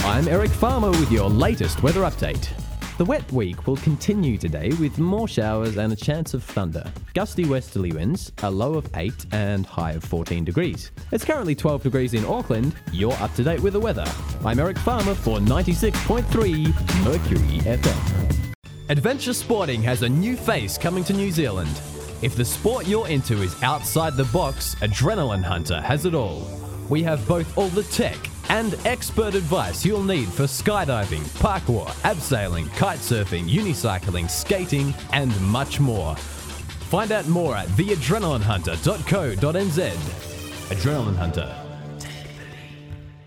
I'm Eric Farmer with your latest weather update. The wet week will continue today with more showers and a chance of thunder. Gusty westerly winds, a low of 8 and high of 14 degrees. It's currently 12 degrees in Auckland. You're up to date with the weather. I'm Eric Farmer for 96.3 Mercury FM. Adventure sporting has a new face coming to New Zealand. If the sport you're into is outside the box, Adrenaline Hunter has it all. We have both all the tech and expert advice you'll need for skydiving, parkour, abseiling, kitesurfing, unicycling, skating, and much more. Find out more at theadrenalinehunter.co.nz. Adrenaline Hunter.